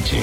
noite.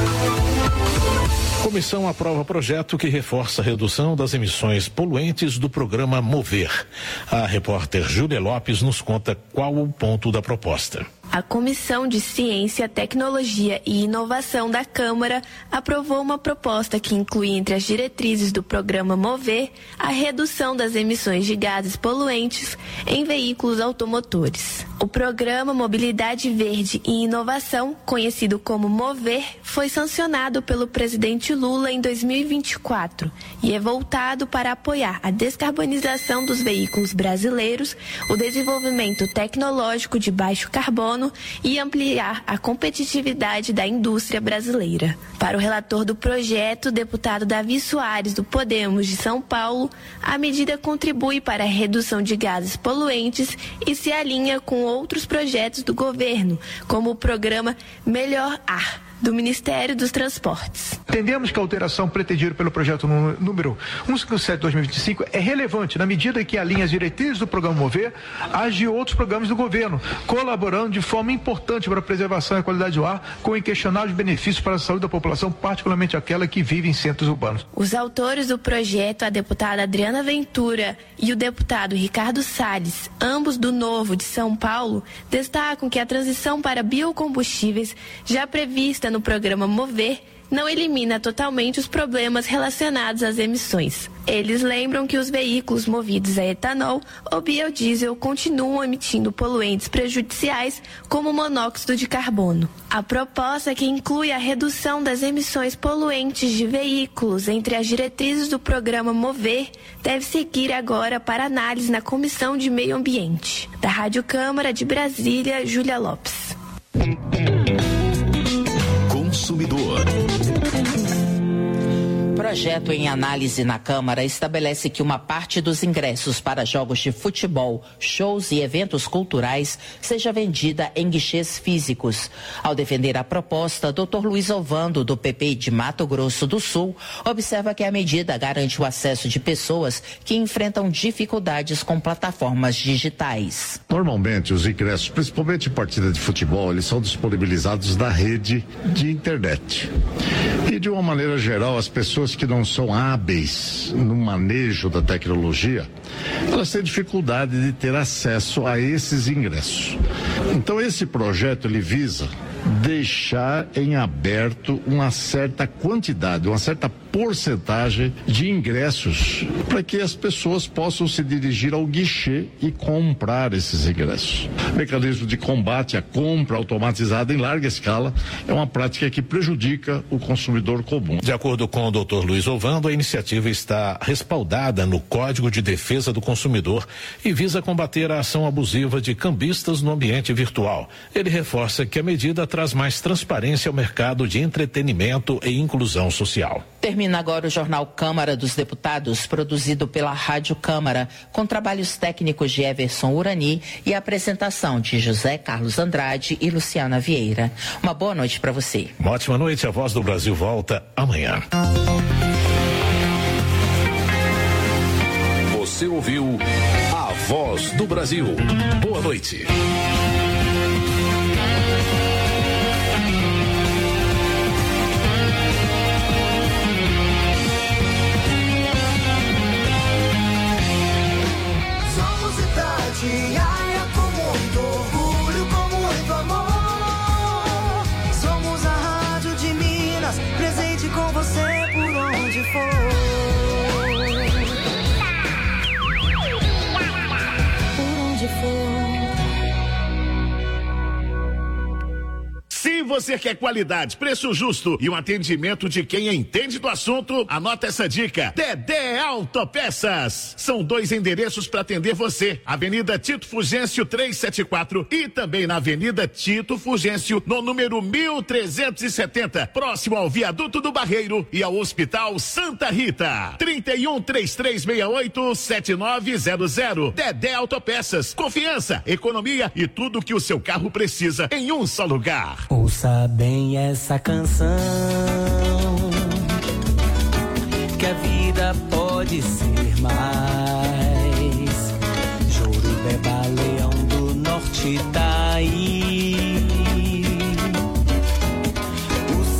Comissão aprova projeto que reforça a redução das emissões poluentes do programa Mover. A repórter Júlia Lopes nos conta qual o ponto da proposta. A Comissão de Ciência, Tecnologia e Inovação da Câmara aprovou uma proposta que inclui entre as diretrizes do programa Mover a redução das emissões de gases poluentes em veículos automotores. O programa Mobilidade Verde e Inovação, conhecido como Mover, foi sancionado pelo presidente Lula em 2024 e é voltado para apoiar a descarbonização dos veículos brasileiros, o desenvolvimento tecnológico de baixo carbono e ampliar a competitividade da indústria brasileira. Para o relator do projeto, deputado Davi Soares, do Podemos de São Paulo, a medida contribui para a redução de gases poluentes e se alinha com outros projetos do governo, como o programa Melhor Ar, do Ministério dos Transportes. Entendemos que a alteração pretendida pelo projeto número 157/2025 é relevante na medida que alinha as diretrizes do programa Mover às de outros programas do governo, colaborando de forma importante para a preservação e a qualidade do ar, com inquestionáveis benefícios para a saúde da população, particularmente aquela que vive em centros urbanos. Os autores do projeto, a deputada Adriana Ventura e o deputado Ricardo Salles, ambos do Novo de São Paulo, destacam que a transição para biocombustíveis, já prevista no programa Mover, não elimina totalmente os problemas relacionados às emissões. Eles lembram que os veículos movidos a etanol ou biodiesel continuam emitindo poluentes prejudiciais como monóxido de carbono. A proposta, que inclui a redução das emissões poluentes de veículos entre as diretrizes do programa Mover, deve seguir agora para análise na Comissão de Meio Ambiente. Da Rádio Câmara de Brasília, Júlia Lopes. Consumidor. Projeto em análise na Câmara estabelece que uma parte dos ingressos para jogos de futebol, shows e eventos culturais seja vendida em guichês físicos. Ao defender a proposta, Dr. Luiz Ovando, do PP de Mato Grosso do Sul, observa que a medida garante o acesso de pessoas que enfrentam dificuldades com plataformas digitais. Normalmente, os ingressos, principalmente em partida de futebol, eles são disponibilizados na rede de internet. E, de uma maneira geral, as pessoas que não são hábeis no manejo da tecnologia, elas têm dificuldade de ter acesso a esses ingressos. Então, esse projeto, ele visa deixar em aberto uma certa quantidade, uma certa porcentagem de ingressos para que as pessoas possam se dirigir ao guichê e comprar esses ingressos. O mecanismo de combate à compra automatizada em larga escala é uma prática que prejudica o consumidor comum. De acordo com o Dr. Luiz Ovando, a iniciativa está respaldada no Código de Defesa do Consumidor e visa combater a ação abusiva de cambistas no ambiente virtual. Ele reforça que a medida traz mais transparência ao mercado de entretenimento e inclusão social. Termina agora o Jornal Câmara dos Deputados, produzido pela Rádio Câmara, com trabalhos técnicos de Everson Urani e a apresentação de José Carlos Andrade e Luciana Vieira. Uma boa noite para você. Uma ótima noite. A Voz do Brasil volta amanhã. Você ouviu A Voz do Brasil. Boa noite. Ai, com muito orgulho, com muito amor. Somos a Rádio de Minas, presente com você por onde for. Por onde for. Se você quer qualidade, preço justo e um atendimento de quem entende do assunto, anota essa dica. Dedé Autopeças. São 2 endereços para atender você. Avenida Tito Fugêncio 374 e também na Avenida Tito Fugêncio, no número 1370, próximo ao Viaduto do Barreiro e ao Hospital Santa Rita. 31-3368-7900. Dedé Autopeças. Confiança, economia e tudo que o seu carro precisa em um só lugar. Ouça bem essa canção, que a vida pode ser mais. Jorubeba, Leão do Norte tá aí. O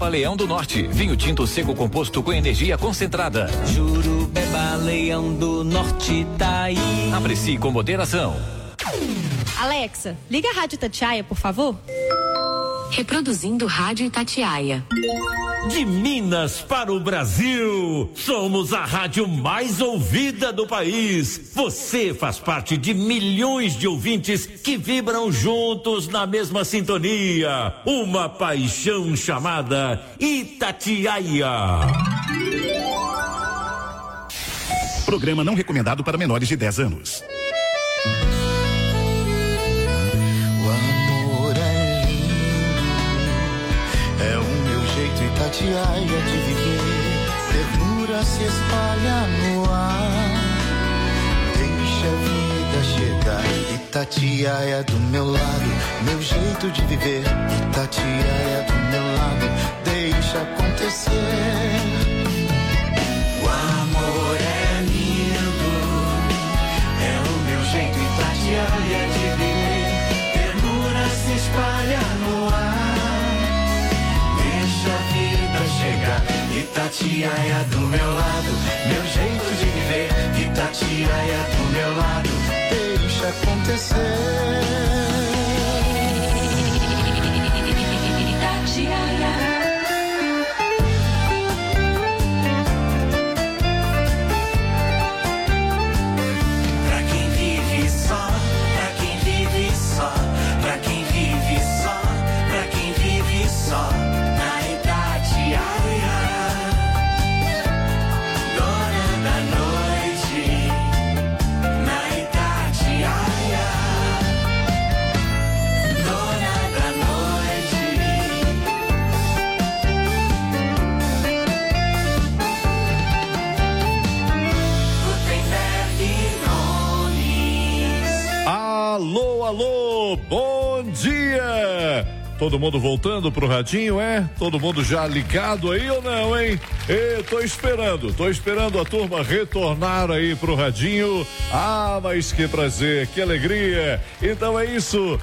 Jurubeba Leão do Norte, vinho tinto seco composto com energia concentrada. Jurubeba Leão do Norte tá aí. Aprecie com moderação. Alexa, liga a Rádio Itatiaia, por favor. Reproduzindo Rádio Itatiaia. De Minas para o Brasil, somos a rádio mais ouvida do país. Você faz parte de milhões de ouvintes que vibram juntos na mesma sintonia. Uma paixão chamada Itatiaia. Programa não recomendado para menores de 10 anos. Itatiaia de viver, ternura se espalha no ar. Deixa a vida chegar. Itatiaia do meu lado, meu jeito de viver. Itatiaia do meu lado, deixa acontecer. O amor é lindo, é o meu jeito. Itatiaia de viver, ternura se espalha no ar. Chegar, Itatiaia do meu lado, meu jeito de viver. Itatiaia do meu lado, deixa acontecer. Itatiaia. Pra quem vive só, pra quem vive só, pra quem vive só, pra quem vive só. Alô, alô, bom dia! Todo mundo voltando pro radinho, é? Todo mundo já ligado aí ou não, hein? Tô esperando a turma retornar aí pro radinho. Ah, mas que prazer, que alegria. Então é isso,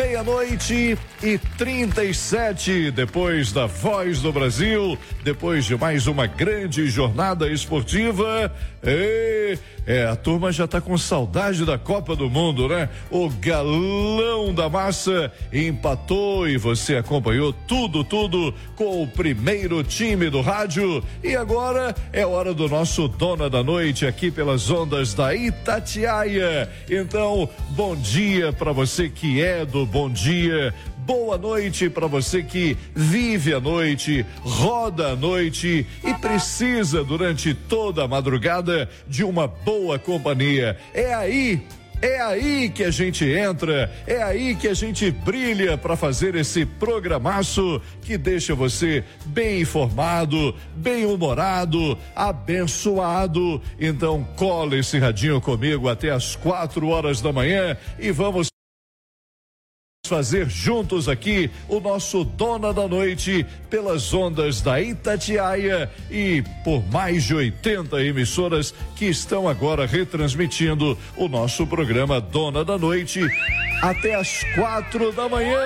12:37, depois da Voz do Brasil, depois de mais uma grande jornada esportiva. A turma já tá com saudade da Copa do Mundo, né? O galão da massa empatou e você acompanhou tudo com o primeiro time do rádio. E agora é hora do nosso Dona da Noite aqui pelas ondas da Itatiaia. Então, bom dia para você que é do bom dia. Boa noite para você que vive a noite, roda a noite e precisa durante toda a madrugada de uma boa companhia. É aí que a gente entra, é aí que a gente brilha para fazer esse programaço que deixa você bem informado, bem humorado, abençoado. Então cola esse radinho comigo até as 4 da manhã e vamos fazer juntos aqui o nosso Dona da Noite pelas ondas da Itatiaia e por mais de 80 emissoras que estão agora retransmitindo o nosso programa Dona da Noite até as 4 da manhã.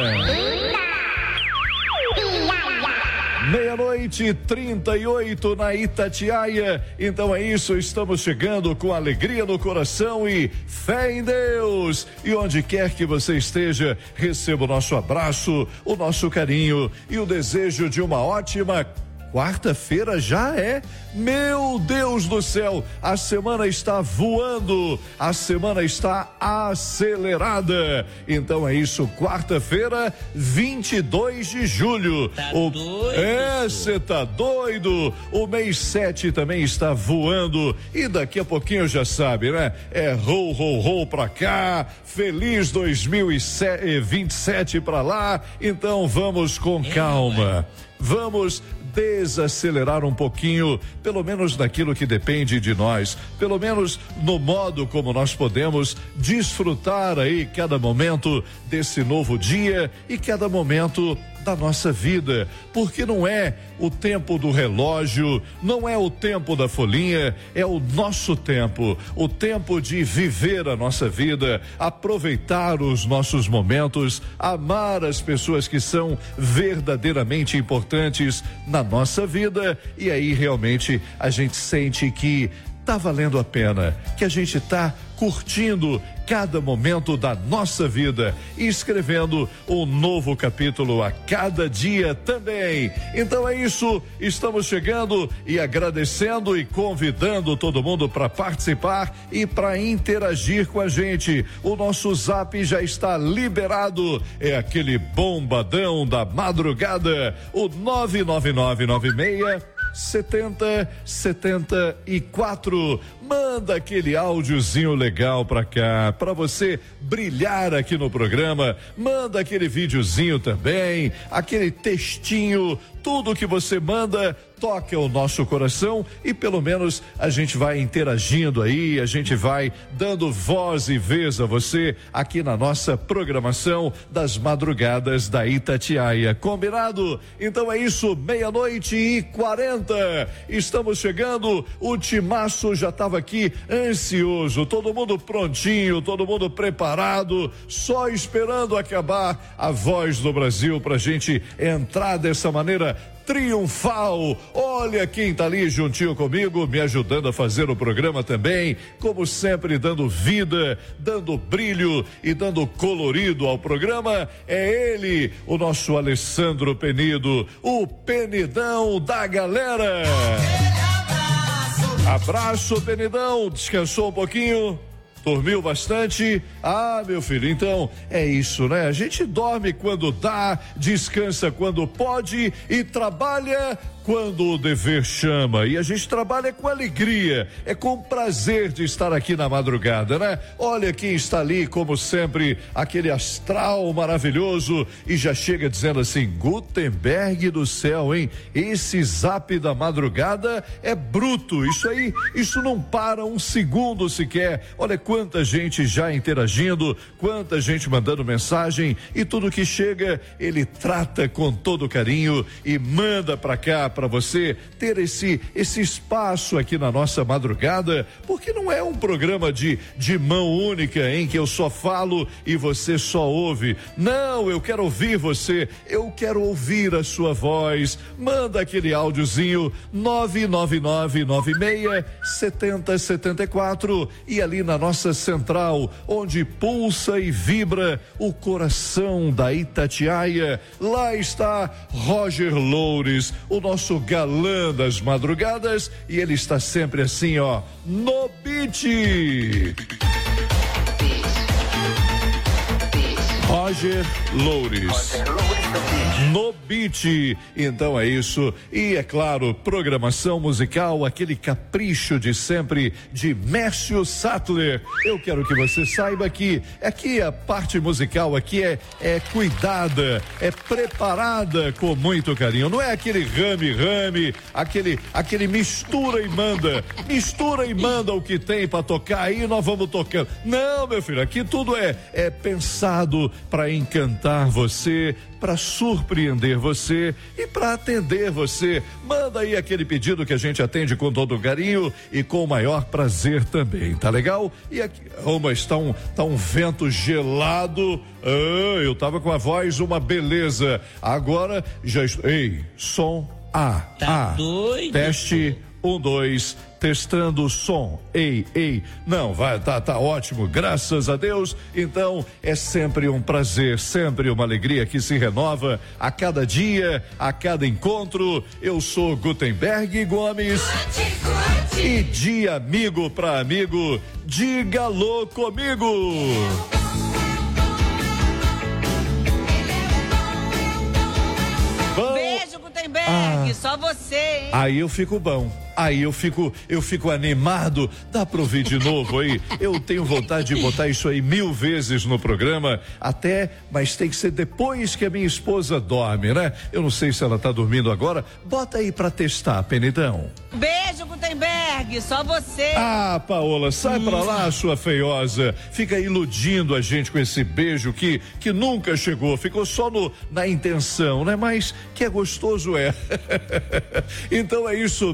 12:38 na Itatiaia. Então é isso, estamos chegando com alegria no coração e fé em Deus. E onde quer que você esteja, receba o nosso abraço, o nosso carinho e o desejo de uma ótima quarta-feira. Já é, meu Deus do céu, a semana está voando, a semana está acelerada. Então é isso, quarta-feira, 22 de julho. Tá doido? Você tá doido? O mês 7 também está voando e daqui a pouquinho já sabe, né? É rou pra cá, feliz 2027 pra lá. Então vamos com calma. Vamos desacelerar um pouquinho, pelo menos naquilo que depende de nós, pelo menos no modo como nós podemos desfrutar aí cada momento desse novo dia e cada momento da nossa vida, porque não é o tempo do relógio, não é o tempo da folhinha, é o nosso tempo, o tempo de viver a nossa vida, aproveitar os nossos momentos, amar as pessoas que são verdadeiramente importantes na nossa vida, e aí realmente a gente sente que tá valendo a pena, que a gente tá curtindo cada momento da nossa vida e escrevendo um novo capítulo a cada dia também. Então é isso, estamos chegando e agradecendo e convidando todo mundo para participar e para interagir com a gente. O nosso zap já está liberado, é aquele bombadão da madrugada, o 99996 7074. Manda aquele áudiozinho legal pra cá, pra você brilhar aqui no programa. Manda aquele videozinho também, aquele textinho. Tudo que você manda toca o nosso coração e pelo menos a gente vai interagindo aí, a gente vai dando voz e vez a você aqui na nossa programação das madrugadas da Itatiaia. Combinado? Então é isso, 00:40. Estamos chegando, o timaço já estava aqui ansioso, todo mundo prontinho, todo mundo preparado, só esperando acabar a Voz do Brasil pra gente entrar dessa maneira triunfal. Olha quem tá ali juntinho comigo, me ajudando a fazer o programa também, como sempre, dando vida, dando brilho e dando colorido ao programa. É ele, o nosso Alessandro Penido, o Penidão da galera. Abraço, Penidão. Descansou um pouquinho? Dormiu bastante? Ah, meu filho, então é isso, né? A gente dorme quando dá, descansa quando pode e trabalha quando o dever chama. E a gente trabalha com alegria, é com prazer de estar aqui na madrugada, né? Olha quem está ali, como sempre, aquele astral maravilhoso, e já chega dizendo assim: Gutenberg do céu, hein? Esse zap da madrugada é bruto, isso aí, isso não para um segundo sequer. Olha quanta gente já interagindo, quanta gente mandando mensagem, e tudo que chega ele trata com todo carinho e manda pra cá, para você ter esse espaço aqui na nossa madrugada, porque não é um programa de mão única em que eu só falo e você só ouve. Não, eu quero ouvir você, eu quero ouvir a sua voz. Manda aquele áudiozinho 999967074 e ali na nossa central, onde pulsa e vibra o coração da Itatiaia, lá está Roger Loures, o nosso galã das madrugadas, e ele está sempre assim, ó, no beat. Roger Loures, no beat. Então é isso, e é claro, programação musical, aquele capricho de sempre de Mércio Sattler. Eu quero que você saiba que aqui a parte musical aqui é cuidada, é preparada com muito carinho, não é aquele rame, aquele mistura e manda o que tem para tocar aí nós vamos tocando. Não, meu filho, aqui tudo é pensado para encantar você, para surpreender você e para atender você. Manda aí aquele pedido que a gente atende com todo carinho e com o maior prazer também, tá legal? E aqui, mas tá um vento gelado. Eu tava com a voz uma beleza. Agora já estou. Ei, som A. Tá doido? Teste 1, 2, testando o som. Ei, não, vai, tá ótimo, graças a Deus. Então, é sempre um prazer, sempre uma alegria que se renova a cada dia, a cada encontro. Eu sou Gutenberg Gomes. E de amigo para amigo, diga alô comigo. Beijo, Gutenberg, só você, hein? Aí eu fico bom. Aí eu fico animado. Dá pra ouvir de novo aí? Eu tenho vontade de botar isso aí 1000 vezes no programa, mas tem que ser depois que a minha esposa dorme, né? Eu não sei se ela tá dormindo agora. Bota aí pra testar, Penidão. Beijo, Gutenberg, só você. Ah, Paola, sai pra lá, sua feiosa. Fica iludindo a gente com esse beijo que nunca chegou, ficou só na intenção, né? Mas que é gostoso é. Então é isso,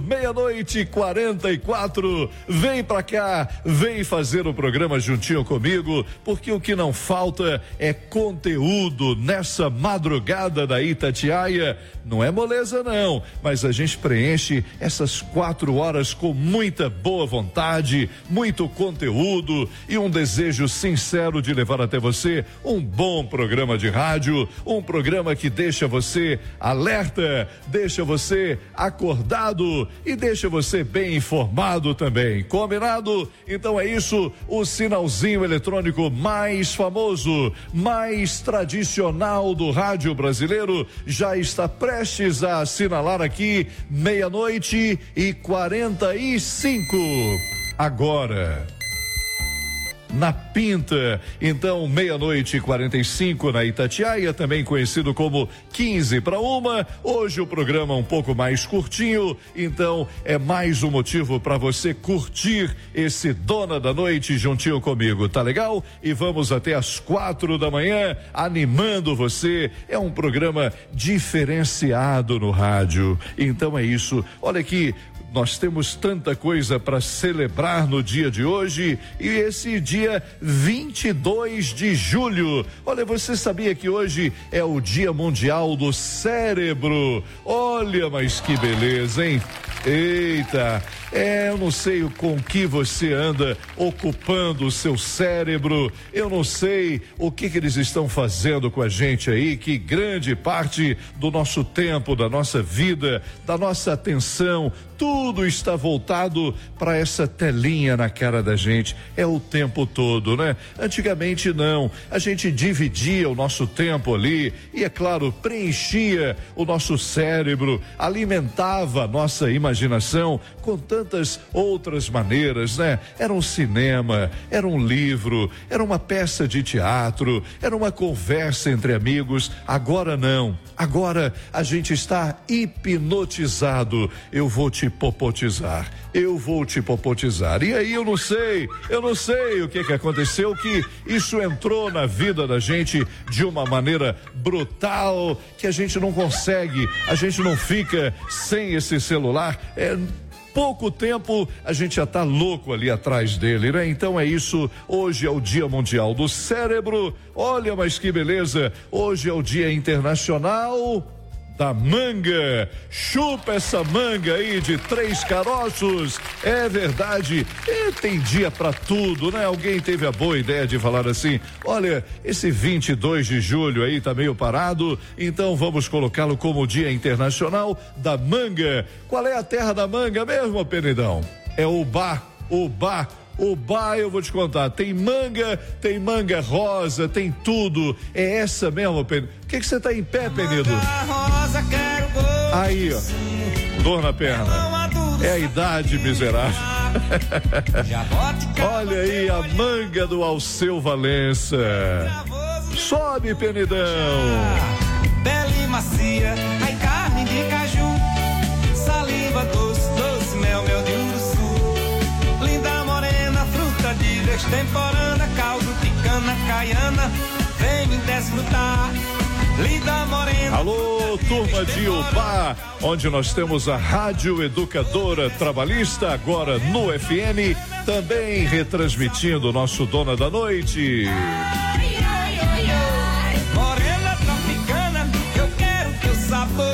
00:44. Vem pra cá, vem fazer o programa juntinho comigo, porque o que não falta é conteúdo nessa madrugada da Itatiaia. Não é moleza não, mas a gente preenche essas 4 horas com muita boa vontade, muito conteúdo e um desejo sincero de levar até você um bom programa de rádio, um programa que deixa você alerta, deixa você acordado e deixa você bem informado também. Combinado? Então é isso, o sinalzinho eletrônico mais famoso, mais tradicional do rádio brasileiro já está prestes a assinalar aqui 00:45 agora. Na Pinta, então 00:45 na Itatiaia, também conhecido como 12:45. Hoje o programa um pouco mais curtinho, então é mais um motivo para você curtir esse Dona da Noite juntinho comigo, tá legal? E vamos até às 4 da manhã animando você. É um programa diferenciado no rádio. Então é isso. Olha aqui, nós temos tanta coisa para celebrar no dia de hoje e esse dia 22 de julho. Olha, você sabia que hoje é o Dia Mundial do Cérebro? Olha, mas que beleza, hein? Eita, eu não sei com que você anda ocupando o seu cérebro, eu não sei o que eles estão fazendo com a gente aí, que grande parte do nosso tempo, da nossa vida, da nossa atenção, tudo está voltado para essa telinha na cara da gente, é o tempo todo, né? Antigamente não, a gente dividia o nosso tempo ali e, é claro, preenchia o nosso cérebro, alimentava a nossa imaginação com tantas outras maneiras, né? Era um cinema, era um livro, era uma peça de teatro, era uma conversa entre amigos. Agora não, agora a gente está hipnotizado. Eu vou te popotizar, eu vou te popotizar. E aí eu não sei o que aconteceu, que isso entrou na vida da gente de uma maneira brutal, que a gente não consegue, a gente não fica sem esse celular, pouco tempo a gente já tá louco ali atrás dele, né? Então é isso, hoje é o Dia Mundial do Cérebro. Olha, mas que beleza, hoje é o Dia Internacional da manga. Chupa essa manga aí de 3 caroços. É verdade, tem dia pra tudo, né? Alguém teve a boa ideia de falar assim: olha, esse 22 de julho aí tá meio parado, então vamos colocá-lo como Dia Internacional da Manga. Qual é a terra da manga mesmo, Penidão? É Ubá. Eu vou te contar, tem manga rosa, tem tudo, é essa mesmo, Penido. Por que você tá em pé, Penido? Aí, ó, dor na perna, é a idade, miserável. Olha aí a manga do Alceu Valença. Sobe, Penidão. Pele macia, ai carne de caju, saliva doce, doce mel de uruçu, linda morena, fruta de destemporânea, caldo de cana caiana, vem me desfrutar. Linda morena. Alô, turma de Ubá, onde nós temos a Rádio Educadora Trabalhista, agora no FM, também retransmitindo o nosso Dona da Noite. Morena tropicana, eu quero teu sabor.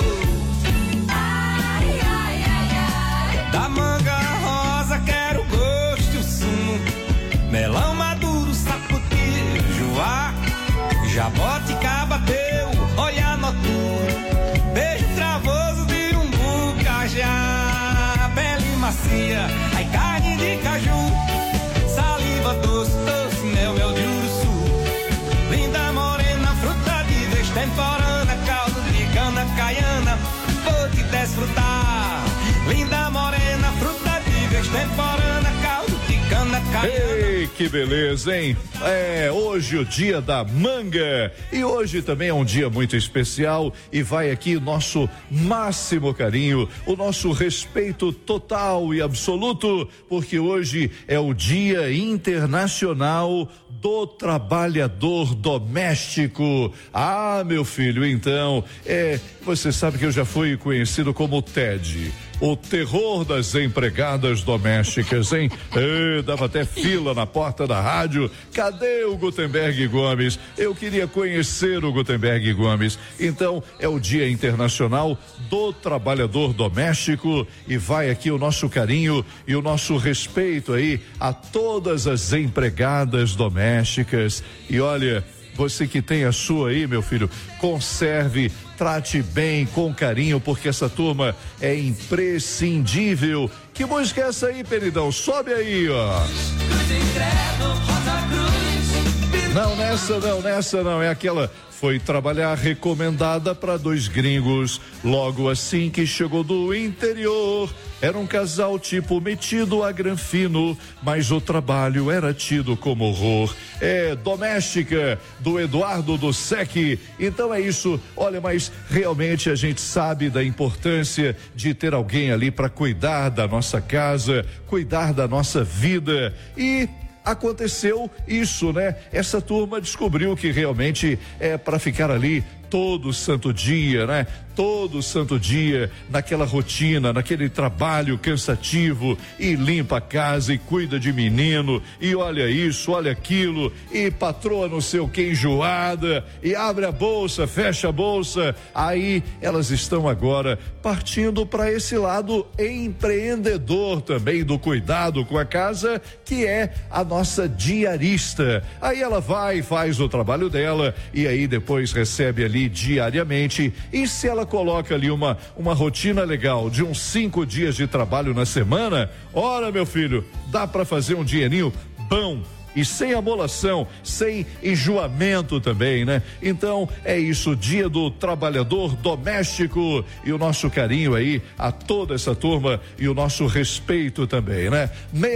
Da manga rosa, quero o gosto e o sumo. Melão maduro, sapoti, joá, jaboticaba teu, olhar noturno. Beijo travoso de umbu, cajá. Pele macia, ai carne de caju, saliva doce, doce, mel de uruçu. Linda morena, fruta de destemporânea, caldo de cana caiana, vou te desfrutar. Linda morena, que beleza, hein? É hoje o dia da manga e hoje também é um dia muito especial e vai aqui o nosso máximo carinho, o nosso respeito total e absoluto, porque hoje é o Dia Internacional do Trabalhador Doméstico. Ah, meu filho, então, você sabe que eu já fui conhecido como TED, o terror das empregadas domésticas, hein? Dava até fila na porta da rádio. Cadê o Gutenberg Gomes? Eu queria conhecer o Gutenberg Gomes. Então, é o Dia Internacional do Trabalhador Doméstico e vai aqui o nosso carinho e o nosso respeito aí a todas as empregadas domésticas. E olha, você que tem a sua aí, meu filho, conserve, trate bem, com carinho, porque essa turma é imprescindível. Que música é essa aí, Peridão? Sobe aí, ó. Não, nessa não, é aquela. Foi trabalhar recomendada para 2 gringos, logo assim que chegou do interior. Era um casal tipo metido a granfino, mas o trabalho era tido como horror. É Doméstica, do Eduardo do Sec. Então é isso, olha, mas realmente a gente sabe da importância de ter alguém ali para cuidar da nossa casa, cuidar da nossa vida. E aconteceu isso, né? Essa turma descobriu que realmente é para ficar ali todo santo dia, né? Todo santo dia, naquela rotina, naquele trabalho cansativo, e limpa a casa e cuida de menino, e olha isso, olha aquilo, e patroa não sei o que enjoada, e abre a bolsa, fecha a bolsa. Aí elas estão agora partindo para esse lado empreendedor também do cuidado com a casa, que é a nossa diarista. Aí ela vai, faz o trabalho dela, e aí depois recebe ali diariamente, e se ela coloca ali uma rotina legal de uns 5 dias de trabalho na semana, ora, meu filho, dá para fazer um dinheirinho bom e sem amolação, sem enjoamento também, né? Então é isso, Dia do Trabalhador Doméstico, e o nosso carinho aí a toda essa turma e o nosso respeito também, né?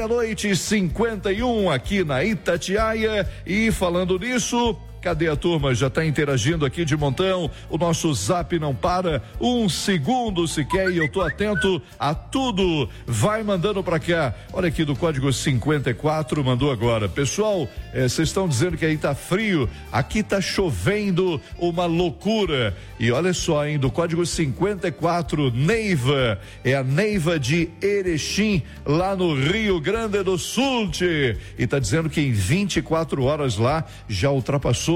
00:51 aqui na Itatiaia. E falando nisso, cadê a turma? Já está interagindo aqui de montão. O nosso zap não para um segundo sequer e eu tô atento a tudo. Vai mandando para cá. Olha aqui do código 54, mandou agora. Pessoal, vocês estão dizendo que aí tá frio. Aqui tá chovendo uma loucura. E olha só, hein, do código 54, Neiva. É a Neiva de Erechim, lá no Rio Grande do Sul. E tá dizendo que em 24 horas lá já ultrapassou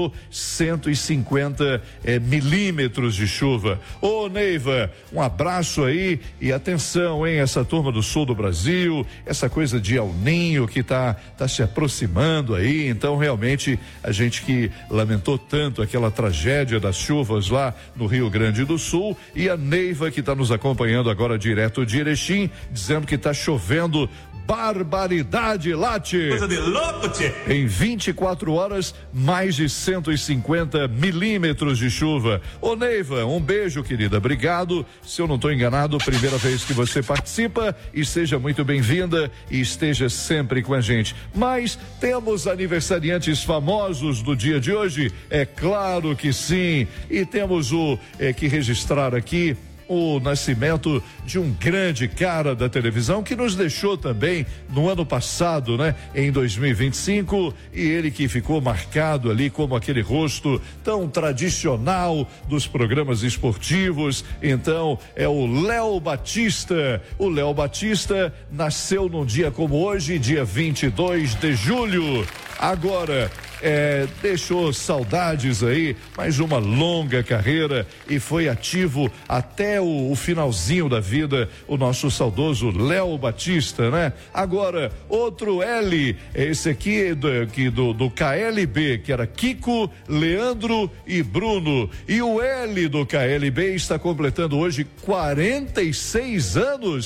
150 milímetros de chuva. Ô Neiva, um abraço aí e atenção, hein, essa turma do sul do Brasil, essa coisa de El Ninho que tá se aproximando aí. Então realmente a gente que lamentou tanto aquela tragédia das chuvas lá no Rio Grande do Sul, e a Neiva que tá nos acompanhando agora direto de Erechim, dizendo que tá chovendo barbaridade lá, tchê. Coisa de louco, tchê. Em 24 horas, mais de 150 milímetros de chuva. Ô Neiva, um beijo, querida, obrigado. Se eu não estou enganado, primeira vez que você participa, e seja muito bem-vinda e esteja sempre com a gente. Mas temos aniversariantes famosos do dia de hoje? É claro que sim, e temos que registrar aqui o nascimento de um grande cara da televisão que nos deixou também no ano passado, né? Em 2025, e ele que ficou marcado ali como aquele rosto tão tradicional dos programas esportivos. Então é o Léo Batista. O Léo Batista nasceu num dia como hoje, dia 22 de julho. Agora, deixou saudades aí, mais uma longa carreira, e foi ativo até o finalzinho da vida, o nosso saudoso Léo Batista, né? Agora, outro L, esse aqui do KLB, que era Kiko, Leandro e Bruno. E o L do KLB está completando hoje 46 anos.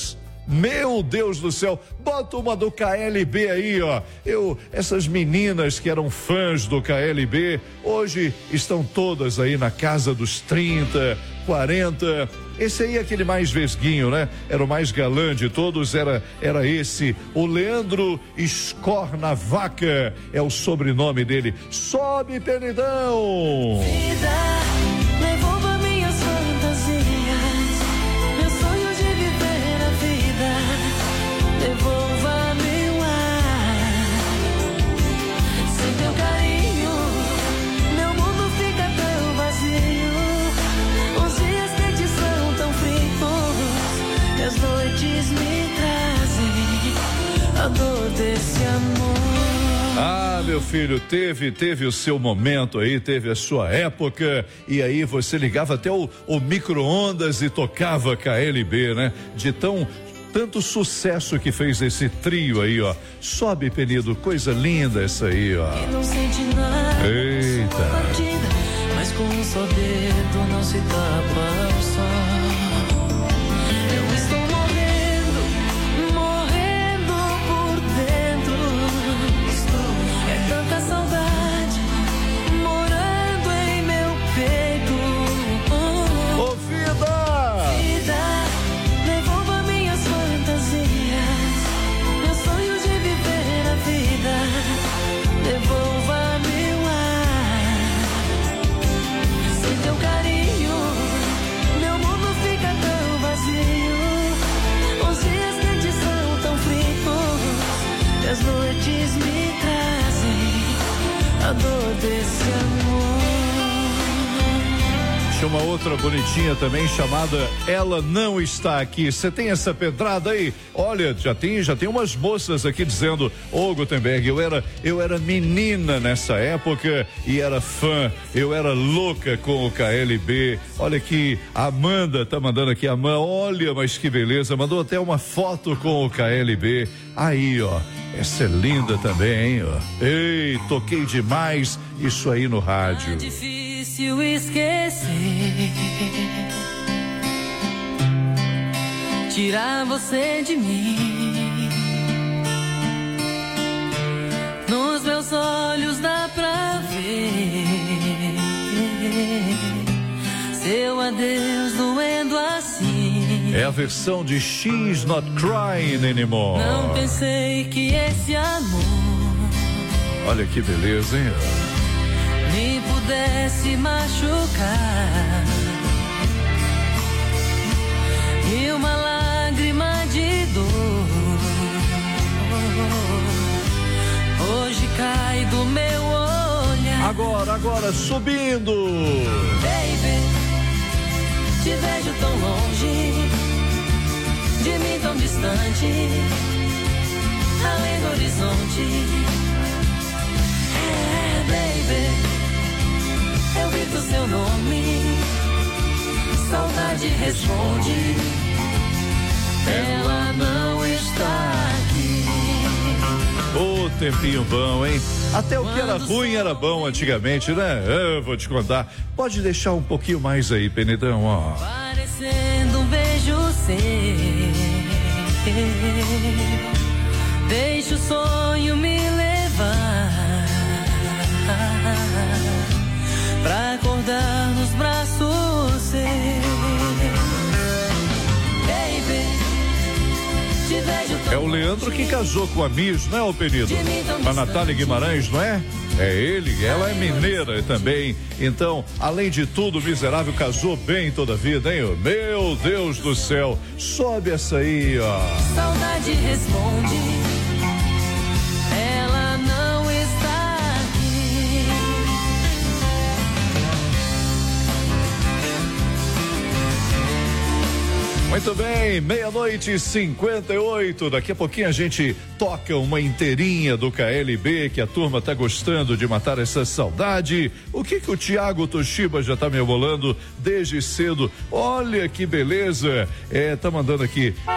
Meu Deus do céu, bota uma do KLB aí, ó. Essas meninas que eram fãs do KLB, hoje estão todas aí na casa dos 30, 40. Esse aí é aquele mais vesguinho, né? Era o mais galã de todos, era esse. O Leandro Escornavaca é o sobrenome dele. Sobe, Penidão! Vida, devolva minhas fantasias, meus sonhos de viver a vida. Devolva meu ar, sem teu carinho, meu mundo fica tão vazio. Os dias quentes são tão frios, e as noites me trazem a dor desse amor. Ah, meu filho, teve o seu momento aí, teve a sua época, e aí você ligava até o micro-ondas e tocava KLB, né? De tanto sucesso que fez esse trio aí, ó. Sobe, Penido, coisa linda essa aí, ó. E não sente nada. Eita. Partida, mas com um só dedo não se tapa o sol. Eu estou morrendo por dentro. É tanta saudade morando em meu peito. Ô, vida! Devolva minhas fantasias, meus sonhos de viver a vida. Devolva meu ar, sem teu carinho, meu mundo fica tão vazio. Os dias quentes são tão frios, e as noites me trazem a dor desse amor. Tinha uma outra bonitinha também chamada Ela Não Está Aqui. Você tem essa pedrada aí? Olha, já tem umas moças aqui dizendo: ô, Gutenberg, eu era menina nessa época e era fã, eu era louca com o KLB. Olha aqui, a Amanda tá mandando aqui, olha, mas que beleza, mandou até uma foto com o KLB. Aí, ó, essa é linda também, hein, ó. Ei, toquei demais isso aí no rádio. É difícil esquecer, tirar você de mim. Nos meus olhos dá pra ver seu adeus doendo assim. É a versão de She's Not Crying Anymore. Não pensei que esse amor, olha que beleza, hein? me pudesse machucar. E uma lágrima de dor hoje cai do meu olhar. Agora subindo. Baby, te vejo tão longe, de mim tão distante, além do horizonte. É, baby, eu grito seu nome, saudade responde, ela não está aqui. Ô, tempinho bom, hein? Até o que era ruim era bom antigamente, né? Eu vou te contar. Pode deixar um pouquinho mais aí, Penedão, ó. Parecendo um beijo seu, deixa o sonho me levar pra acordar nos braços seus. Baby, te vejo tão é o Leandro que casou com a Miss, não é, o Penido? A Natália Guimarães, não é? É ele, ela é mineira também. Então, além de tudo, o miserável casou bem toda a vida, hein? Meu Deus do céu, sobe essa aí, ó. Saudade responde, ela não está aqui. Muito bem, 00:58. Daqui a pouquinho a gente toca uma inteirinha do KLB, que a turma tá gostando de matar essa saudade. O que o Thiago Toshiba já tá me bolando desde cedo? Olha que beleza. Tá mandando aqui.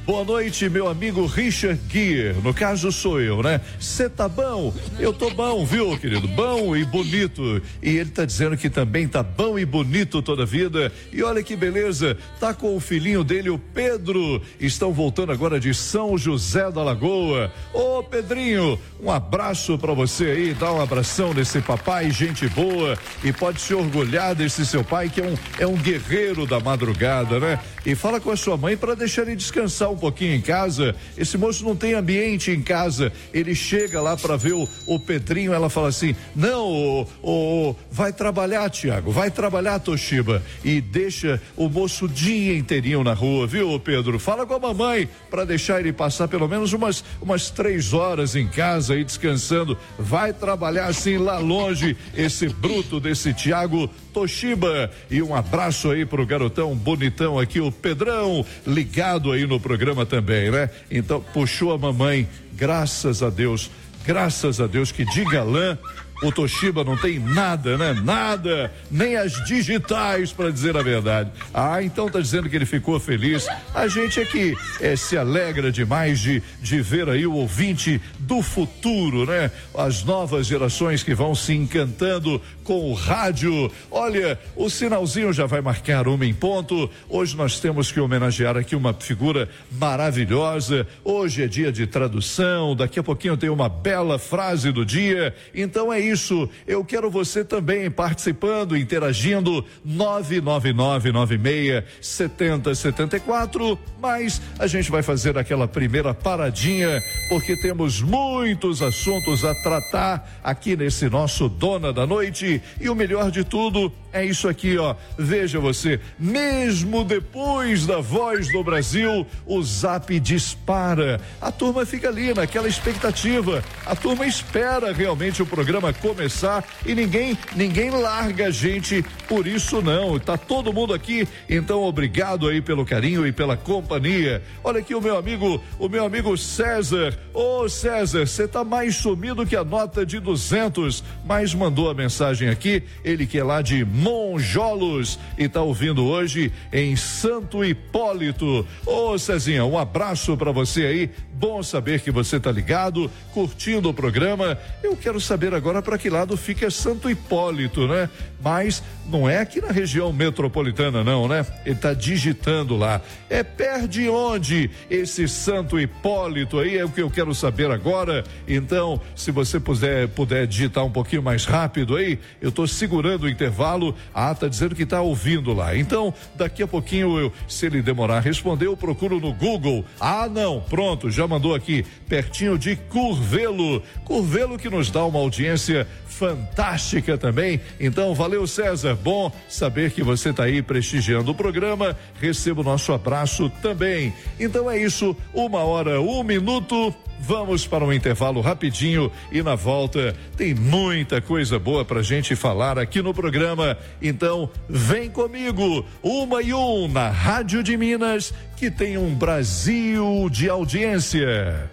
Boa noite, meu amigo Richard Gear. No caso sou eu, né? Você tá bom? Eu tô bom, viu, querido? Bom e bonito. E ele tá dizendo que também tá bom e bonito toda a vida. E olha que beleza, tá com o filhinho dele, o Pedro. Estão voltando agora de São José da Lagoa. Ô, Pedrinho, um abraço pra você aí. Dá um abração nesse papai, gente boa. E pode se orgulhar desse seu pai, que é um guerreiro da madrugada, né? E fala com a sua mãe para deixar ele descansar um pouquinho em casa. Esse moço não tem ambiente em casa. Ele chega lá para ver o Pedrinho, ela fala assim: não, vai trabalhar, Tiago, vai trabalhar, Toshiba, e deixa o moço o dia inteirinho na rua, viu, Pedro? Fala com a mamãe para deixar ele passar pelo menos umas 3 horas em casa aí descansando. Vai trabalhar assim lá longe, esse bruto desse Tiago Toshiba. E um abraço aí pro garotão bonitão aqui, o Pedrão, ligado aí no programa também, né? Então, puxou a mamãe, graças a Deus que de galã o Toshiba não tem nada, né? Nada, nem as digitais, para dizer a verdade. Ah, então tá dizendo que ele ficou feliz. A gente aqui se alegra demais de ver aí o ouvinte do futuro, né? As novas gerações que vão se encantando com o rádio. Olha, o sinalzinho já vai marcar 1 em ponto. Hoje nós temos que homenagear aqui uma figura maravilhosa. Hoje é dia de tradução, daqui a pouquinho tem uma bela frase do dia. Então é isso, eu quero você também participando, interagindo. 999967074. Mas a gente vai fazer aquela primeira paradinha, porque temos muitos assuntos a tratar aqui nesse nosso Dona da Noite. E o melhor de tudo é isso aqui, ó. Veja você, mesmo depois da Voz do Brasil, o Zap dispara. A turma fica ali naquela expectativa. A turma espera realmente o programa começar e ninguém larga a gente por isso não. Tá todo mundo aqui, então obrigado aí pelo carinho e pela companhia. Olha aqui o meu amigo César. Ô César, você tá mais sumido que a nota de 200, mas mandou a mensagem aqui, ele que é lá de Monjolos e tá ouvindo hoje em Santo Hipólito. Ô Cezinha, um abraço pra você aí, bom saber que você tá ligado, curtindo o programa. Eu quero saber agora para que lado fica Santo Hipólito, né? Mas não é aqui na região metropolitana não, né? Ele tá digitando lá. É perto de onde esse Santo Hipólito aí? É o que eu quero saber agora. Então, se você puder digitar um pouquinho mais rápido aí, eu tô segurando o intervalo. Ah, tá dizendo que tá ouvindo lá. Então, daqui a pouquinho se ele demorar a responder, eu procuro no Google. Ah, não, pronto, já mandou aqui, pertinho de Curvelo que nos dá uma audiência fantástica também. Então, valeu César, bom saber que você tá aí prestigiando o programa, receba o nosso abraço também. Então é isso, 1h01, vamos para um intervalo rapidinho e na volta tem muita coisa boa pra gente falar aqui no programa. Então vem comigo, 1h01 na Rádio de Minas, que tem um Brasil de audiência.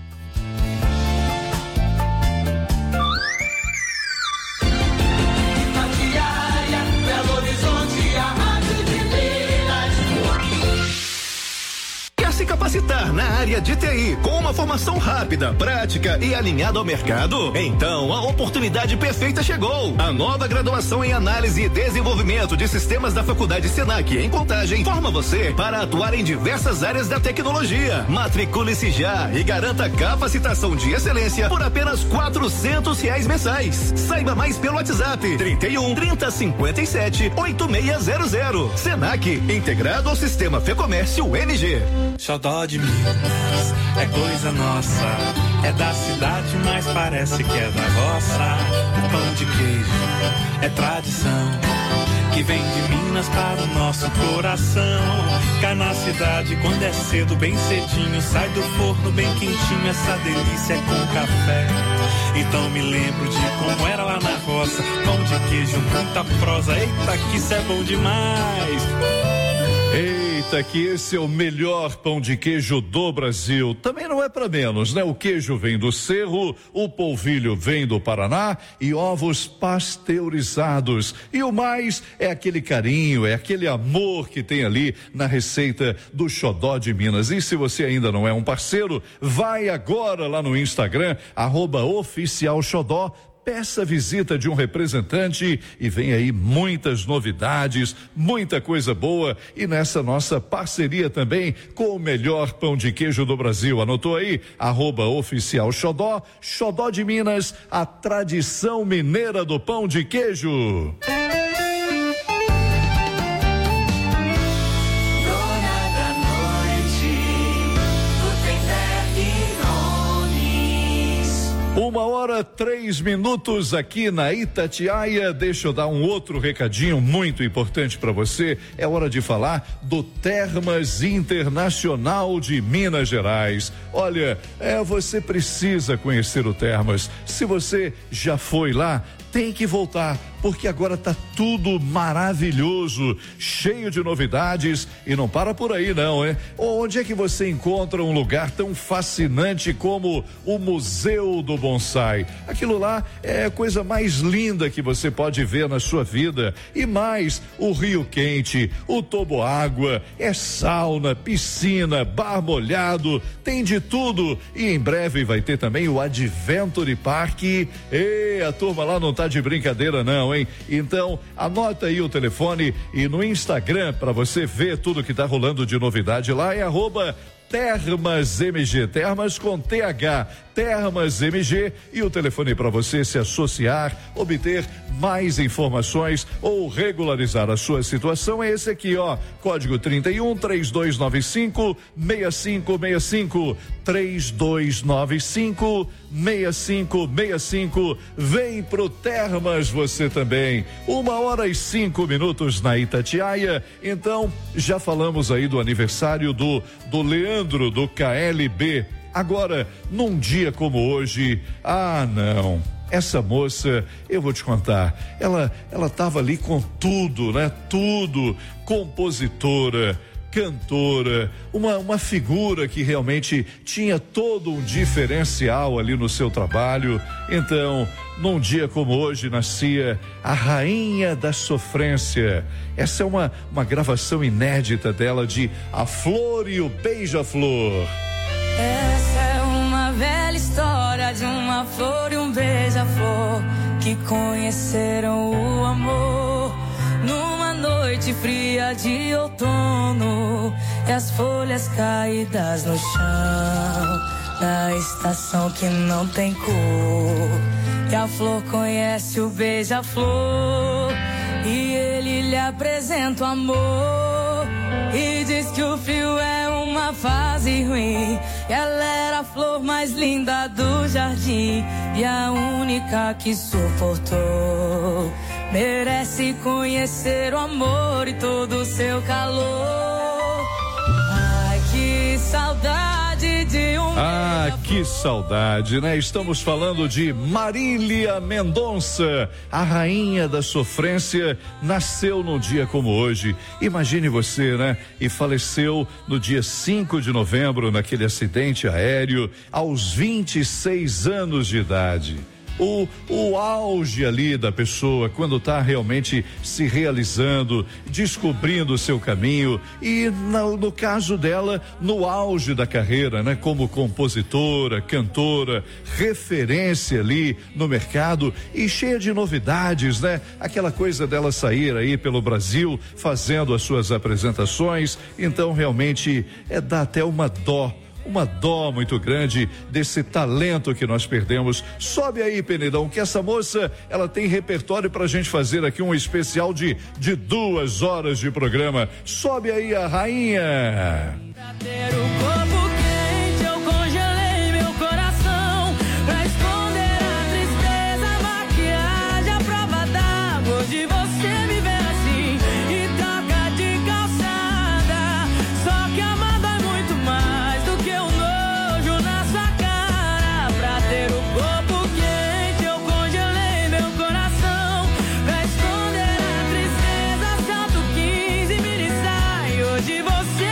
Capacitar na área de TI com uma formação rápida, prática e alinhada ao mercado? Então a oportunidade perfeita chegou. A nova graduação em Análise e Desenvolvimento de Sistemas da Faculdade Senac em Contagem forma você para atuar em diversas áreas da tecnologia. Matricule-se já e garanta capacitação de excelência por apenas R$400 mensais. Saiba mais pelo WhatsApp 31 30 57 8600. Senac, integrado ao Sistema Fecomércio MG. Xodó de Minas, é coisa nossa, é da cidade, mas parece que é da roça. O pão de queijo é tradição, que vem de Minas para o nosso coração. Cá na cidade, quando é cedo, bem cedinho, sai do forno bem quentinho, essa delícia é com café. Então me lembro de como era lá na roça, pão de queijo, muita prosa, eita que isso é bom demais. Eita, acredita que esse é o melhor pão de queijo do Brasil? Também não é para menos, né? O queijo vem do Cerro, o polvilho vem do Paraná e ovos pasteurizados. E o mais é aquele carinho, é aquele amor que tem ali na receita do Xodó de Minas. E se você ainda não é um parceiro, vai agora lá no Instagram, @oficialxodó. Peça a visita de um representante e vem aí muitas novidades, muita coisa boa e nessa nossa parceria também com o melhor pão de queijo do Brasil. Anotou aí? @oficialxodó, Xodó de Minas, a tradição mineira do pão de queijo. Uma hora, 3 minutos aqui na Itatiaia. Deixa eu dar um outro recadinho muito importante para você. É hora de falar do Termas Internacional de Minas Gerais. Olha, você precisa conhecer o Termas. Se você já foi lá, tem que voltar, porque agora tá tudo maravilhoso, cheio de novidades e não para por aí não, hein? Onde é que você encontra um lugar tão fascinante como o Museu do Bonsai? Aquilo lá é a coisa mais linda que você pode ver na sua vida. E mais, o rio quente, o toboágua, sauna, piscina, bar molhado, tem de tudo. E em breve vai ter também o Adventure Park. E a turma lá não tá de brincadeira não, hein? Então, anota aí o telefone e no Instagram para você ver tudo que tá rolando de novidade lá é @TermasMG, Termas com TH, TermasMG, e o telefone para você se associar, obter mais informações ou regularizar a sua situação é esse aqui, código 31-3295-6565, 3295-6565, vem pro Termas você também. 1h05 na Itatiaia. Então, já falamos aí do aniversário do Leandro, do KLB. Agora, num dia como hoje, não, essa moça, eu vou te contar, ela tava ali com tudo, né? Tudo, compositora, cantora, uma figura que realmente tinha todo um diferencial ali no seu trabalho. Então, num dia como hoje, nascia a Rainha da Sofrência. Essa é uma gravação inédita dela de A Flor e o Beija-Flor. Essa é uma velha história de uma flor e um beija-flor que conheceram o amor numa noite fria de outono, e as folhas caídas no chão da estação que não tem cor. E a flor conhece o beija-flor e ele lhe apresenta o amor e diz que o frio é uma fase ruim. Ela era a flor mais linda do jardim e a única que suportou. Merece conhecer o amor e todo o seu calor. Ai, que saudade de um... que saudade, né? Estamos falando de Marília Mendonça, a Rainha da Sofrência, nasceu num dia como hoje. Imagine você, né? E faleceu no dia 5 de novembro, naquele acidente aéreo, aos 26 anos de idade. O auge ali da pessoa, quando está realmente se realizando, descobrindo o seu caminho, e no caso dela, no auge da carreira, né? Como compositora, cantora, referência ali no mercado e cheia de novidades, né? Aquela coisa dela sair aí pelo Brasil, fazendo as suas apresentações. Então realmente dá até uma dó muito grande desse talento que nós perdemos. Sobe aí, Penedão, que essa moça, ela tem repertório pra gente fazer aqui um especial de 2 horas de programa. Sobe aí a rainha. Pra ter o corpo quente, eu congelei meu coração. Pra esconder a tristeza, a maquiagem, a prova d'água. Hoje você me vê assim e troca de calçada. Só que amar dói muito mais do que o nojo na sua cara. Pra ter o corpo quente, eu congelei meu coração. Pra esconder a tristeza, salto 15 mini sai. Hoje você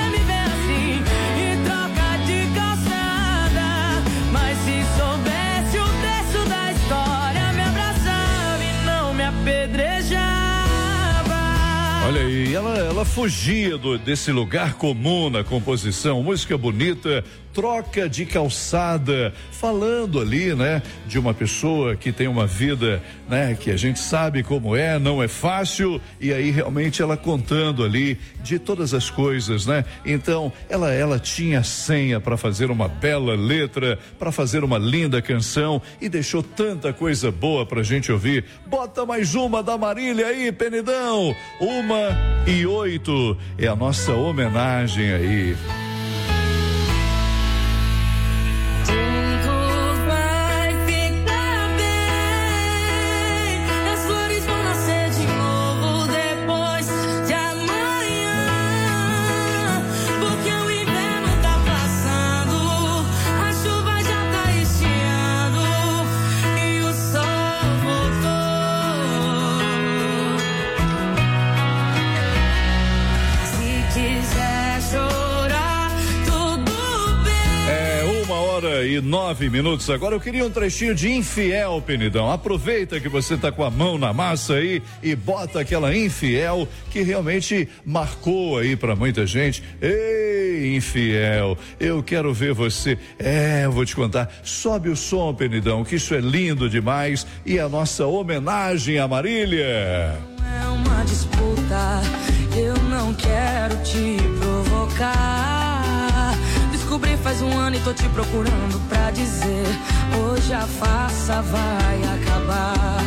apedrejava. Olha aí, ela fugia desse lugar comum na composição, música bonita, troca de calçada, falando ali, né, de uma pessoa que tem uma vida, né, que a gente sabe como é, não é fácil, e aí realmente ela contando ali de todas as coisas, né? Então, ela tinha senha para fazer uma bela letra, para fazer uma linda canção e deixou tanta coisa boa pra gente ouvir. Bota mais uma da Marília aí, Penidão. 1:08 é a nossa homenagem aí. E 9 minutos agora. Eu queria um trechinho de Infiel, Penidão. Aproveita que você tá com a mão na massa aí e bota aquela Infiel que realmente marcou aí pra muita gente. Ei, Infiel, eu quero ver você. Eu vou te contar. Sobe o som, Penidão, que isso é lindo demais e a nossa homenagem a Marília. Não é uma disputa, eu não quero te provocar. Descobri faz um ano e tô te procurando pra dizer: hoje a farsa vai acabar.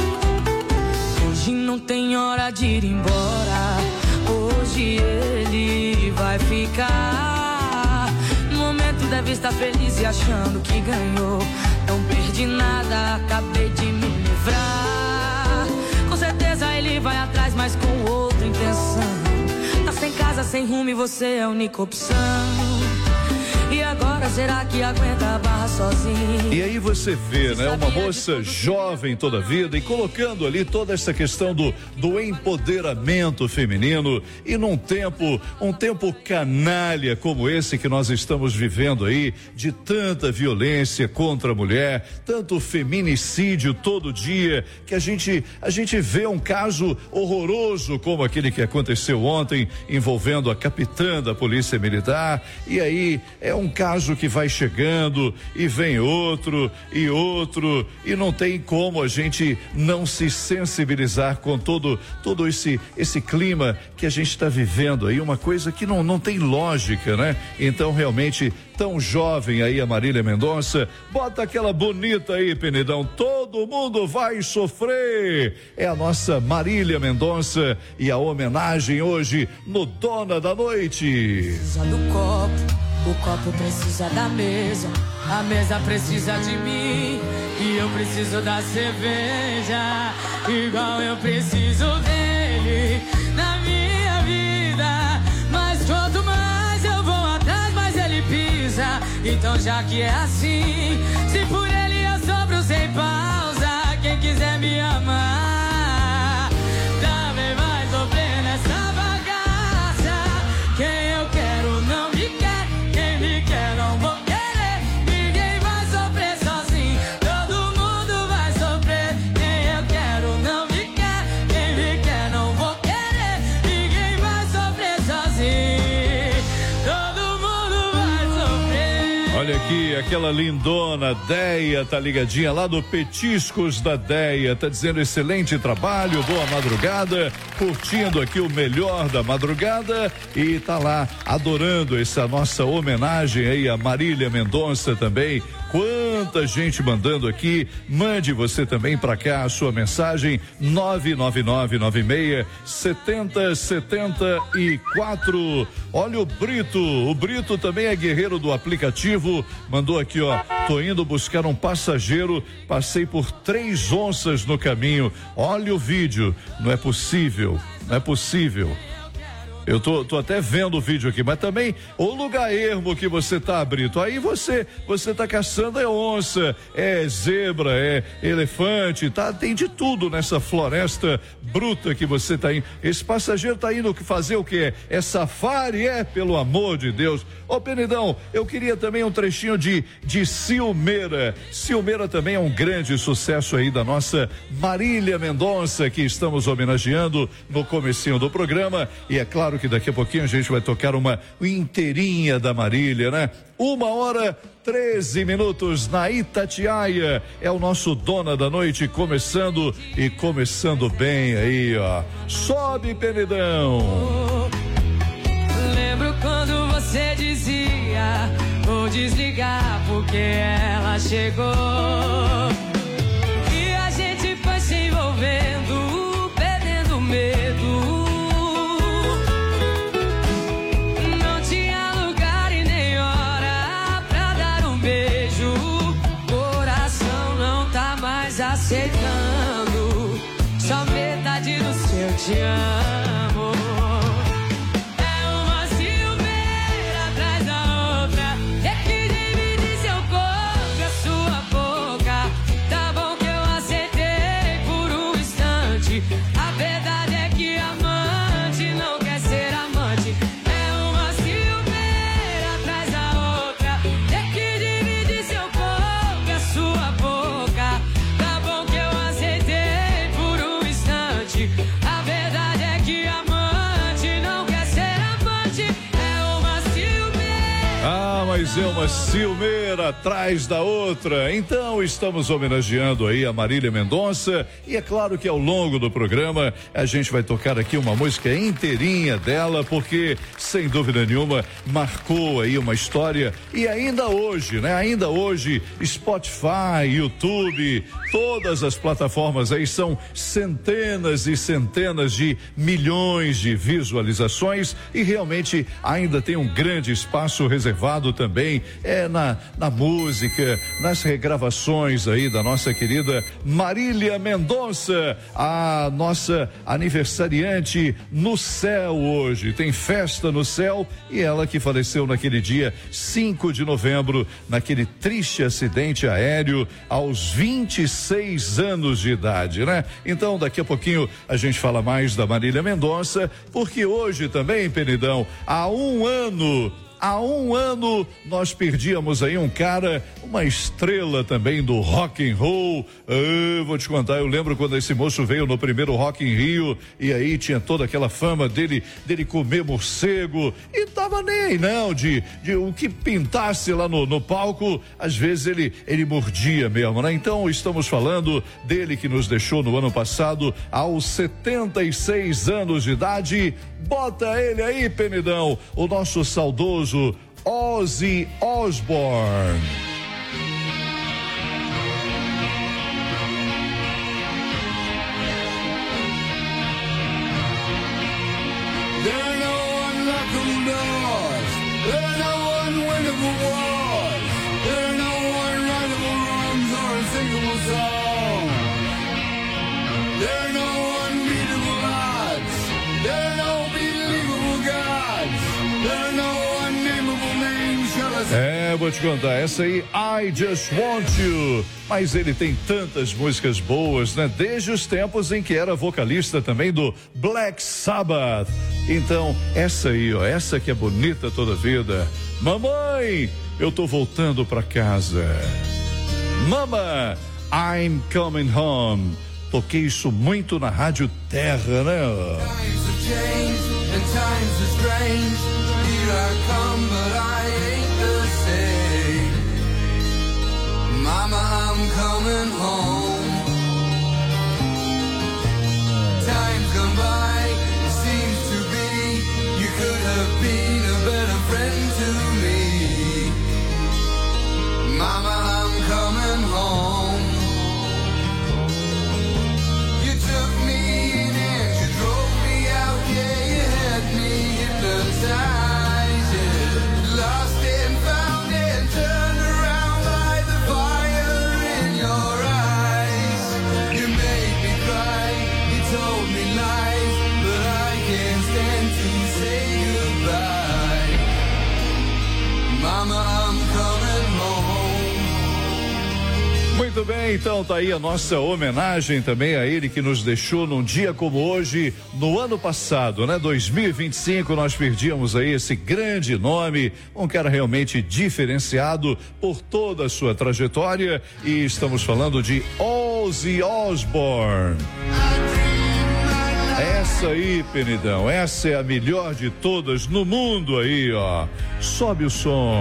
Hoje não tem hora de ir embora. Hoje ele vai ficar. No momento deve estar feliz e achando que ganhou. Não perdi nada, acabei de me livrar. Com certeza ele vai atrás, mas com outra intenção. Tá sem casa, sem rumo e você é a única opção. E agora será que aguenta a barra sozinho? E aí você vê, né, uma moça jovem toda a vida e colocando ali toda essa questão do empoderamento feminino e um tempo canalha como esse que nós estamos vivendo aí, de tanta violência contra a mulher, tanto feminicídio todo dia, que a gente vê um caso horroroso como aquele que aconteceu ontem envolvendo a capitã da Polícia Militar, e aí é um caso que vai chegando e vem outro e não tem como a gente não se sensibilizar com todo esse clima que a gente está vivendo aí, uma coisa que não tem lógica, né? Então realmente tão jovem aí a Marília Mendonça, bota aquela bonita aí, Penidão, todo mundo vai sofrer, é a nossa Marília Mendonça e a homenagem hoje no Dona da Noite. Precisa do copo, o copo precisa da mesa, a mesa precisa de mim e eu preciso da cerveja, igual eu preciso dele na minha vida. Mas quanto mais eu vou atrás, mais ele pisa. Então já que é assim, se por ele eu sobro sem pausa, quem quiser me amar também vai sofrer nessa bagaça. Quem eu quero não me quer, quem me quer não vou querer. Ninguém vai sofrer sozinho, todo mundo vai sofrer. Quem eu quero não me quer, quem me quer não vou querer. Ninguém vai sofrer sozinho, todo mundo vai sofrer. Olha aqui, aquela lindona Deia tá ligadinha lá do Petiscos da Deia, tá dizendo excelente trabalho, boa madrugada, curtindo aqui o melhor da madrugada e tá lá adorando essa nossa homenagem aí a Marília Mendonça também. Quanta gente mandando aqui, mande você também pra cá a sua mensagem 999967074. Olha o Brito também é guerreiro do aplicativo, mandou aqui, ó, tô indo buscar um passageiro, passei por 3 onças no caminho, olha o vídeo, não é possível. Eu tô até vendo o vídeo aqui, mas também o lugar ermo que você tá, Brito, aí você tá caçando onça, zebra, elefante, tá? Tem de tudo nessa floresta bruta que você tá indo. Esse passageiro tá indo fazer o quê? É safari, pelo amor de Deus. Ô, Penidão, eu queria também um trechinho de Silmeira. Silmeira também é um grande sucesso aí da nossa Marília Mendonça, que estamos homenageando no comecinho do programa, e é claro que daqui a pouquinho a gente vai tocar uma inteirinha da Marília, né? 1h13 na Itatiaia, é o nosso Dona da Noite começando bem aí, ó. Sobe, Penidão. Lembro quando você dizia, vou desligar porque ela chegou. E a gente foi se envolvendo, perdendo medo. Não tinha lugar e nem hora pra dar um beijo. Coração não tá mais aceitando só metade do seu te amo. A verdade é que amante não quer ser amante. É uma ciumeira atrás da outra. Tem que dividir seu corpo e a sua boca. Tá bom que eu aceitei por um instante. A verdade é que amante não quer ser amante. É uma ciumeira. Ah, mas é uma ciumeira atrás da outra. Então estamos homenageando aí a Marília Mendonça, e é claro que ao longo do programa a gente vai tocar aqui uma música inteirinha dela, porque sem dúvida nenhuma marcou aí uma história, e ainda hoje, né? Ainda hoje, Spotify, YouTube, todas as plataformas aí são centenas e centenas de milhões de visualizações, e realmente ainda tem um grande espaço reservado também na música, nas regravações aí da nossa querida Marília Mendonça, a nossa aniversariante no céu hoje. Tem festa no céu, e ela que faleceu naquele dia 5 de novembro, naquele triste acidente aéreo aos 26 anos de idade, né? Então daqui a pouquinho a gente fala mais da Marília Mendonça, porque hoje também, Penidão, há um ano nós perdíamos aí um cara, uma estrela também do rock and roll. Vou te contar, eu lembro quando esse moço veio no primeiro Rock in Rio, e aí tinha toda aquela fama dele comer morcego, e tava nem aí não, de o que pintasse lá no palco, às vezes ele mordia mesmo, né? Então estamos falando dele, que nos deixou no ano passado aos 76 anos de idade. Bota ele aí, Penidão, o nosso saudoso Ozzy Osbourne. There are no unlockable doors. There are no unwinnable wars. There are no unwritable wrongs or unthinkable songs. There are no unbeatable odds. There are no believable gods. There are no unnameable names. Vou te contar, essa aí, I Just Want You. Mas ele tem tantas músicas boas, né? Desde os tempos em que era vocalista também do Black Sabbath. Então, essa aí, ó, essa que é bonita toda a vida. Mamãe, eu tô voltando pra casa. Mama, I'm coming home. Toquei isso muito na Rádio Terra, né? Times have changed and times are strange. Here I come, but I ain't the same. Mama, I'm coming home. Time's gone by, it seems to be. You could have been a better friend to me. Mama, I'm coming home. You took me in and you drove me out. Yeah, you had me hypnotized. Yeah. Lost and found and turned around by the fire in your eyes. Muito bem, então tá aí a nossa homenagem também a ele que nos deixou num dia como hoje, no ano passado, né? 2025, nós perdíamos aí esse grande nome, um cara realmente diferenciado por toda a sua trajetória, e estamos falando de Ozzy Osbourne. Essa aí, Penidão, essa é a melhor de todas no mundo aí, ó. Sobe o som.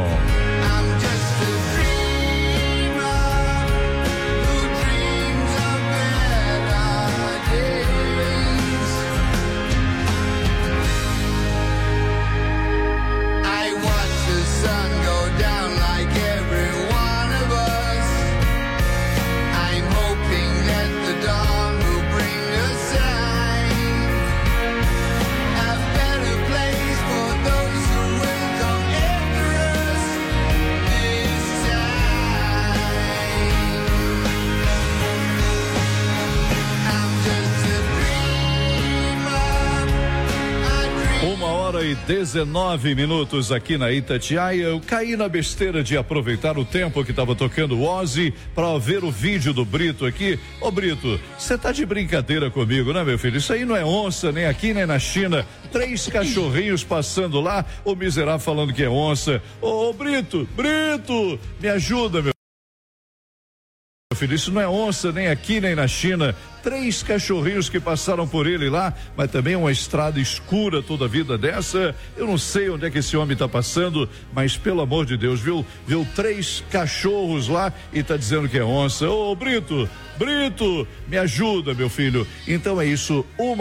E 19 minutos aqui na Itatiaia. Eu caí na besteira de aproveitar o tempo que estava tocando o Ozzy para ver o vídeo do Brito aqui. Ô Brito, você tá de brincadeira comigo, né, meu filho? Isso aí não é onça, nem aqui, nem na China. 3 cachorrinhos passando lá, o miserável falando que é onça. Ô Brito, me ajuda, meu filho. Isso não é onça, nem aqui, nem na China. 3 cachorrinhos que passaram por ele lá, mas também uma estrada escura toda a vida dessa. Eu não sei onde é que esse homem está passando, mas pelo amor de Deus, viu 3 cachorros lá e tá dizendo que é onça. Ô Brito, me ajuda, meu filho. Então é isso,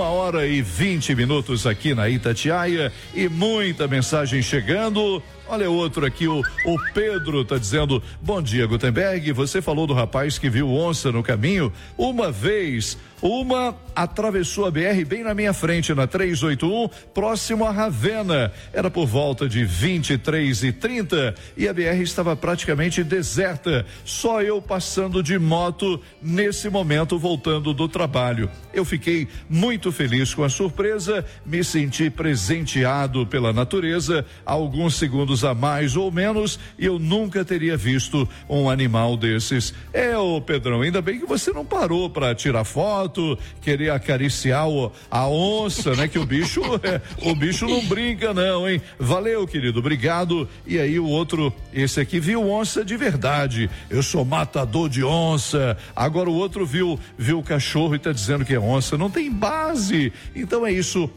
1h20 aqui na Itatiaia e muita mensagem chegando. Olha outro aqui, o Pedro tá dizendo: bom dia, Gutenberg, você falou do rapaz que viu onça no caminho. Uma vez, uma atravessou a BR bem na minha frente, na 381, próximo a Ravenna. Era por volta de 23h30 e a BR estava praticamente deserta. Só eu passando de moto nesse momento, voltando do trabalho. Eu fiquei muito feliz com a surpresa, me senti presenteado pela natureza, alguns segundos a mais ou menos, e eu nunca teria visto um animal desses. Ô Pedrão, ainda bem que você não parou para tirar foto, querer acariciar a onça, né? Que o bicho não brinca não, hein? Valeu, querido, obrigado. E aí o outro, esse aqui viu onça de verdade. Eu sou matador de onça. Agora o outro viu o cachorro e tá dizendo que é onça. Não tem base. Então é isso.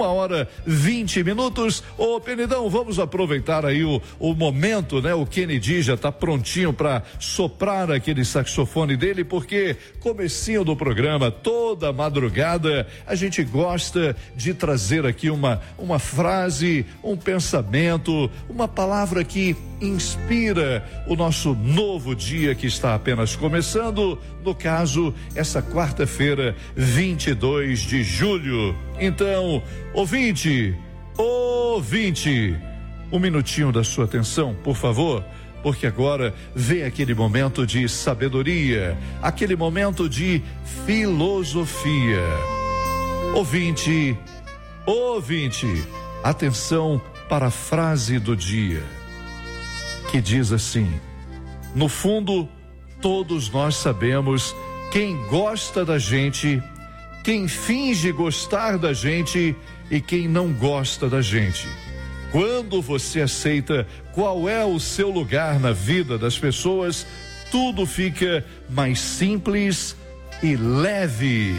1h20. Ô Penidão, vamos aproveitar aí o momento, né? O Kennedy já tá prontinho para soprar aquele saxofone dele, porque comecinho do programa, toda madrugada, a gente gosta de trazer aqui uma frase, um pensamento, uma palavra que inspira o nosso novo dia que está apenas começando, no caso, essa quarta-feira, 22 de julho. Então, ouvinte, um minutinho da sua atenção, por favor, porque agora vem aquele momento de sabedoria, aquele momento de filosofia. Ouvinte, atenção para a frase do dia, que diz assim: no fundo, todos nós sabemos quem gosta da gente, quem finge gostar da gente e quem não gosta da gente. Quando você aceita qual é o seu lugar na vida das pessoas, tudo fica mais simples e leve.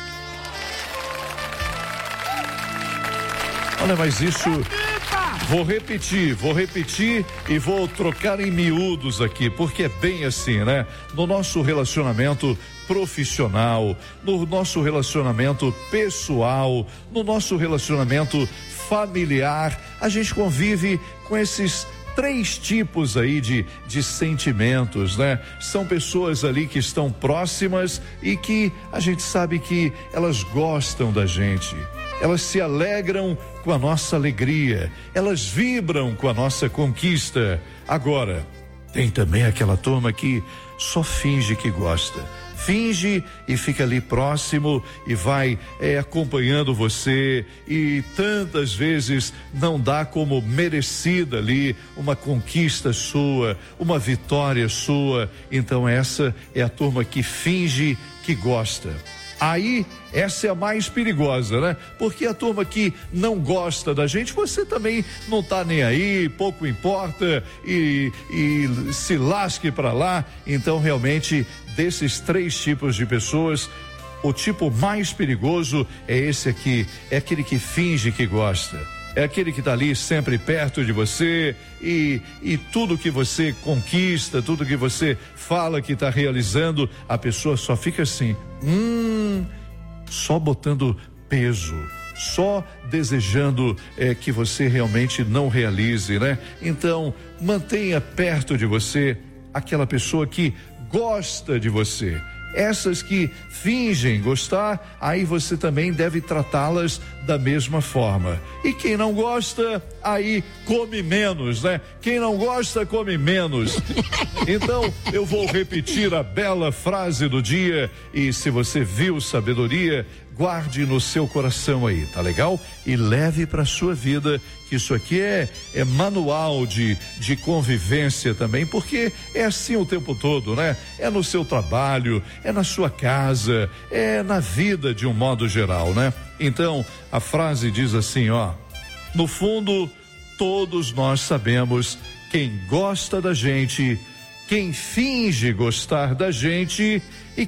Olha, mas isso... Vou repetir e vou trocar em miúdos aqui, porque é bem assim, né? No nosso relacionamento profissional, no nosso relacionamento pessoal, no nosso relacionamento familiar, a gente convive com esses 3 tipos aí de sentimentos, né? São pessoas ali que estão próximas e que a gente sabe que elas gostam da gente. Elas se alegram com a nossa alegria, elas vibram com a nossa conquista. Agora, tem também aquela turma que só finge que gosta, finge e fica ali próximo e vai acompanhando você, e tantas vezes não dá como merecida ali uma conquista sua, uma vitória sua. Então essa é a turma que finge que gosta. Aí, essa é a mais perigosa, né? Porque a turma que não gosta da gente, você também não tá nem aí, pouco importa e se lasque pra lá. Então, realmente, desses 3 tipos de pessoas, o tipo mais perigoso é esse aqui, é aquele que finge que gosta. É aquele que está ali sempre perto de você e tudo que você conquista, tudo que você fala que está realizando, a pessoa só fica assim, só botando peso, só desejando que você realmente não realize, né? Então, mantenha perto de você aquela pessoa que gosta de você. Essas que fingem gostar, aí você também deve tratá-las da mesma forma. E quem não gosta, aí come menos, né? Quem não gosta, come menos. Então, eu vou repetir a bela frase do dia, e se você viu sabedoria, guarde no seu coração aí, tá legal? E leve para sua vida, que isso aqui é manual de convivência também, porque é assim o tempo todo, né? É no seu trabalho, é na sua casa, é na vida de um modo geral, né? Então, a frase diz assim, ó: no fundo, todos nós sabemos quem gosta da gente, quem finge gostar da gente e